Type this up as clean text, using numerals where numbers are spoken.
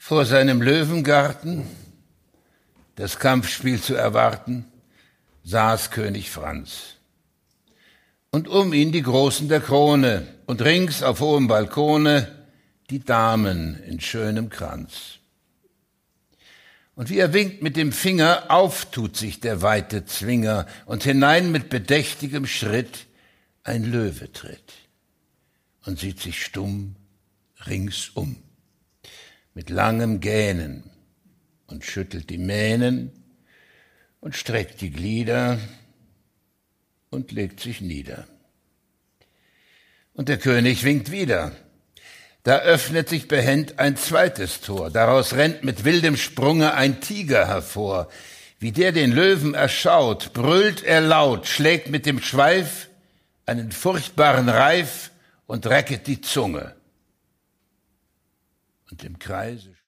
Vor seinem Löwengarten, das Kampfspiel zu erwarten, saß König Franz. Und um ihn die Großen der Krone und rings auf hohem Balkone die Damen in schönem Kranz. Und wie er winkt mit dem Finger, auftut sich der weite Zwinger und hinein mit bedächtigem Schritt ein Löwe tritt und sieht sich stumm ringsum mit langem Gähnen und schüttelt die Mähnen und streckt die Glieder und legt sich nieder. Und der König winkt wieder. Da öffnet sich behend ein zweites Tor. Daraus rennt mit wildem Sprunge ein Tiger hervor. Wie der den Löwen erschaut, brüllt er laut, schlägt mit dem Schweif einen furchtbaren Reif und recket die Zunge. Und im Kreise